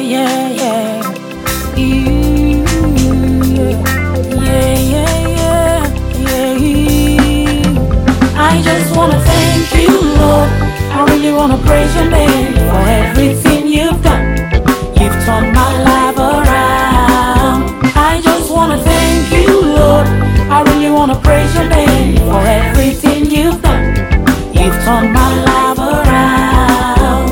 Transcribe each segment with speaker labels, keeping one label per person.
Speaker 1: yeah, yeah. You, yeah, yeah, yeah, yeah. I just wanna thank you, Lord. I really wanna praise your name for everything you've done. You've turned my life around. I just wanna thank you, Lord. I really wanna praise your name for everything you've done. You've turned my life around.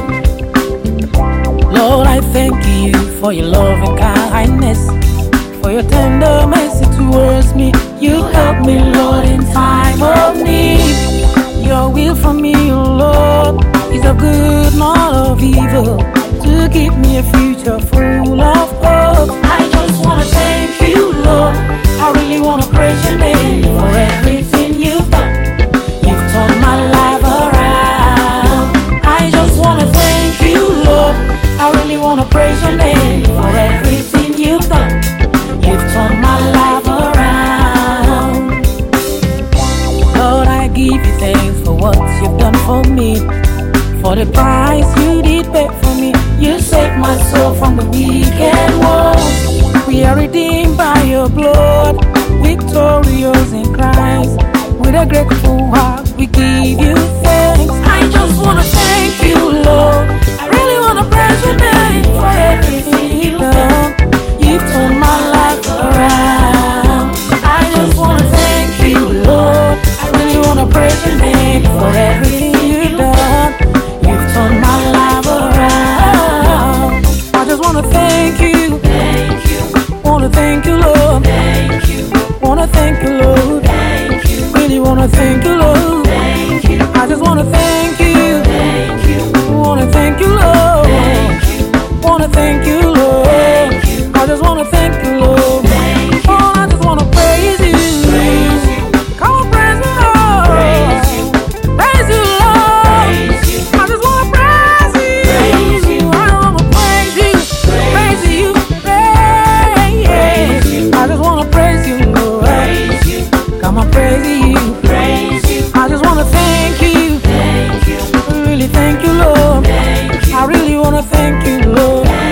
Speaker 1: Lord, I thank you for your love and kindness, for your tender mercy towards me. You help me, Lord, in time of need. Your will for me, oh Lord, is of good, not of evil, to give me a future full of hope. I just wanna thank you, Lord. I really wanna praise your name for everything you've done. You've turned my life around. I just wanna thank you, Lord. I really wanna praise your name for everything you've done. You've turned my life around. Lord, I give you thanks for what you've done for me, for the price you did pay for me. You saved my soul from the wicked world. We are redeemed by your blood, victorious in Christ. With a grateful heart, we give you thanks. I just wanna thank you, Lord. I really wanna praise your name for everything you've done. You've turned my life around. I just wanna thank you, Lord. I really wanna praise your name for everything you've done. You've turned my life around. I just wanna thank you.
Speaker 2: Thank you.
Speaker 1: Wanna thank you, Lord.
Speaker 2: Thank you.
Speaker 1: Wanna thank you, Lord.
Speaker 2: Thank you.
Speaker 1: Really wanna thank you, Lord.
Speaker 2: Thank you.
Speaker 1: I just wanna thank you.
Speaker 2: Thank you.
Speaker 1: Wanna thank you, Lord.
Speaker 2: Thank you.
Speaker 1: Wanna thank you, Lord.
Speaker 2: Thank you.
Speaker 1: I just wanna thank you, Lord.
Speaker 2: Thank you.
Speaker 1: Oh, I just wanna praise you.
Speaker 2: Praise you.
Speaker 1: Come on, praise the Lord.
Speaker 2: Praise you.
Speaker 1: Praise you, Lord.
Speaker 2: Praise you.
Speaker 1: I just wanna praise you.
Speaker 2: Praise you.
Speaker 1: I wanna praise you. Praise you.
Speaker 2: Praise you.
Speaker 1: I just wanna praise you, Lord.
Speaker 2: Praise you.
Speaker 1: Come on, praise you.
Speaker 2: Praise you.
Speaker 1: I just wanna thank you.
Speaker 2: Thank you.
Speaker 1: Really thank you, Lord.
Speaker 2: Thank you.
Speaker 1: I really wanna thank you, Lord.